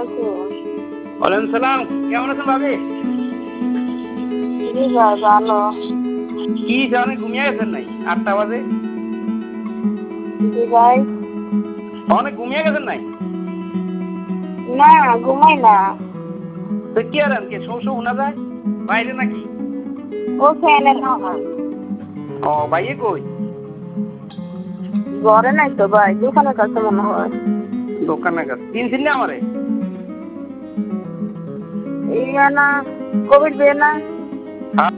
ওয়ালাইকুম সালাম। কেমন আছেন ভাবি? জি ভাই ভালো। কি জানে ঘুমিয়ে গেছেন নাই? 8টা বাজে। জি ভাই। অনেক ঘুমিয়ে গেছেন নাই? না ঘুমাই না। তো কি আরেন কে শো শো শোনা যায় বাইরে নাকি? ও ফ্যানে না। ও ভাইয়ে কই? ঘরে নাই তো ভাই, দোকানের কাছে মনে হয়। দোকানের কাছে। চিনছেন না আমারে? এই না কোভিড দিয়ে না।